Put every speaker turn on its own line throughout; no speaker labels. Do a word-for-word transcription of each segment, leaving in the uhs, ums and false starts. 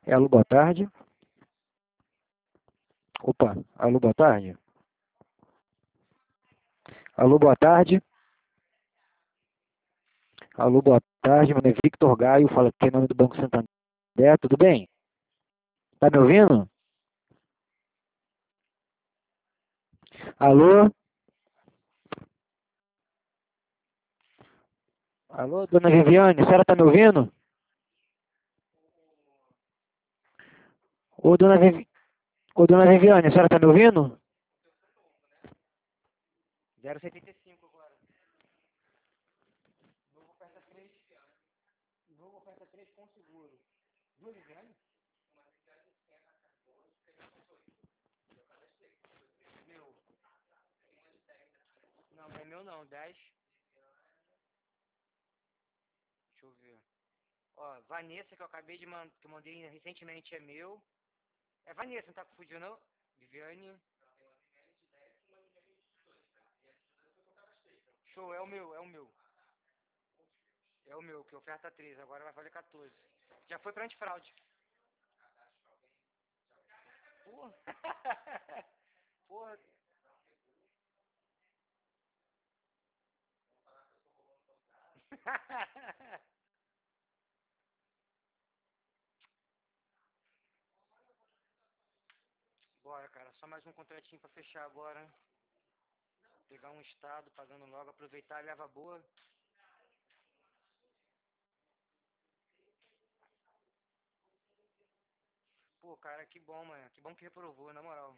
É, alô, boa tarde. Opa, alô, boa tarde. Alô, boa tarde. Alô, boa tarde. Meu nome é Victor Gaio, fala aqui em nome do Banco Santander. Tudo bem? Tá me ouvindo? Alô? Alô, dona Viviane, a senhora tá me ouvindo? Ô, dona, Vivi... Ô, dona Viviane, a senhora tá me ouvindo? zero setenta e cinco agora. Novo oferta três. Novo oferta três com seguro. Viu, Viviane? Meu. Não, não é meu não, dez. Deixa eu ver. Ó, Vanessa, que eu acabei de mandar, que eu mandei recentemente, é meu. É Vanessa, não tá confundindo, não? Viviane. Show, é o meu, é o meu. É o meu, que oferta três, agora vai valer quatorze. Já foi pra antifraude. Porra. Porra. Bora, cara, só mais um contratinho pra fechar agora. Pegar um estado, pagando logo, aproveitar a leva boa. Pô, cara, que bom, mano. Que bom que reprovou, na moral.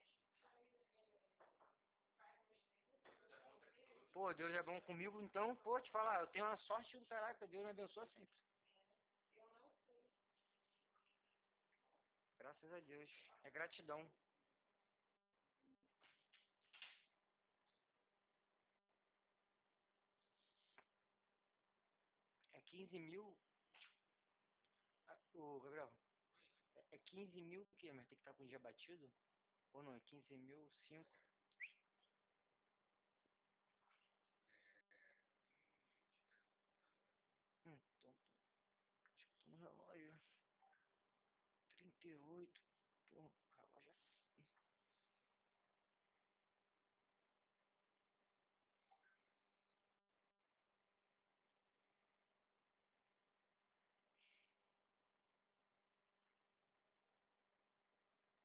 Pô, Deus é bom comigo, então, pô, te falar, eu tenho uma sorte do caraca, Deus me abençoa sempre. Graças a Deus. É gratidão. É quinze mil. Ah, ô, Gabriel, é é quinze mil o quê? Mas tem que estar com o dia batido? Ou não? É quinze mil, cinco. Hum, então, acho que tô no relógio. trinta e oito.